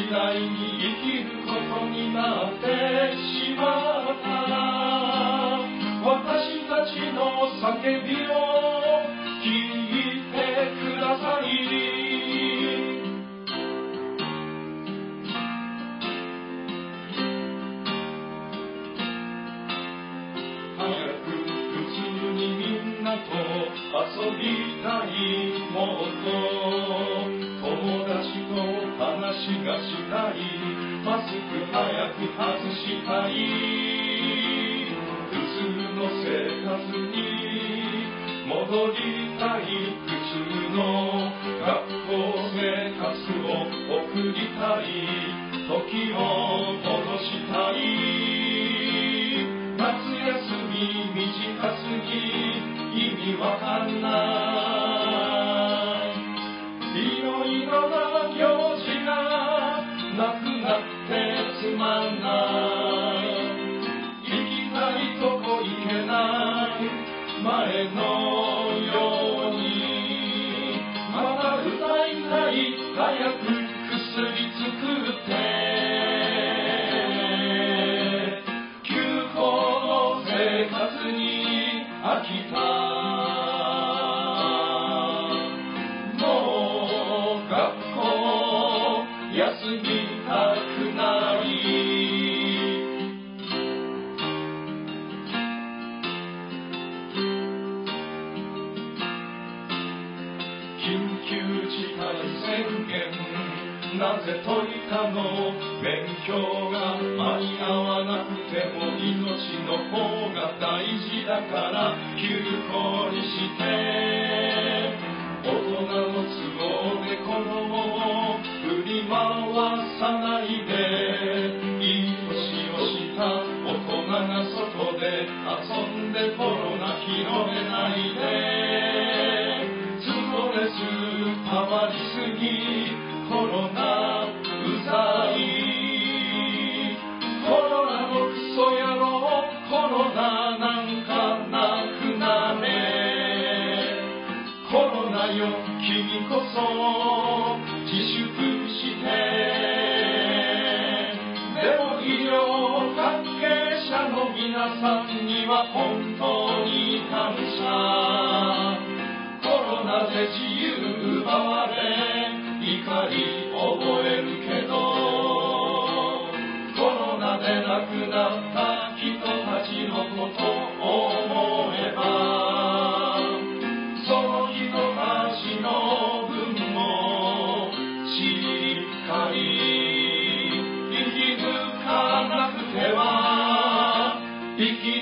次第に生きることになってしまったら、私たちの叫びを聞いてください。早く普通にみんなと遊びたいもっと友達と話がしたい、マスク早く外したい、普通の生活に戻りたい、普通の学校生活を送りたい、時を戻したい。夏休み短すぎ意味わかんない、いろいろな行事がなくなってつまんない、行きたいとこ行けない前のように、また歌いたい、早く薬作って休校の生活に飽きた、もう学校休みたくない、緊急事態宣言なぜ解いたの、勉強が間に合わなくても命の方が大事だから休校にして、大人の都合で子供を振り回さないで、いい年をした大人が外で遊んでコロナ広めないで、ストレスたまりすぎコロナうざい、コロナのクソ野郎、コロナなんかなくなれ、コロナよ君こそ自粛して、でも医療関係者の皆さんには本当に感謝、コロナで自由奪われ怒り覚えるけど、コロナで亡くなった人たちのことを思えば、その人たちの分もしっかり生き抜かなくては生き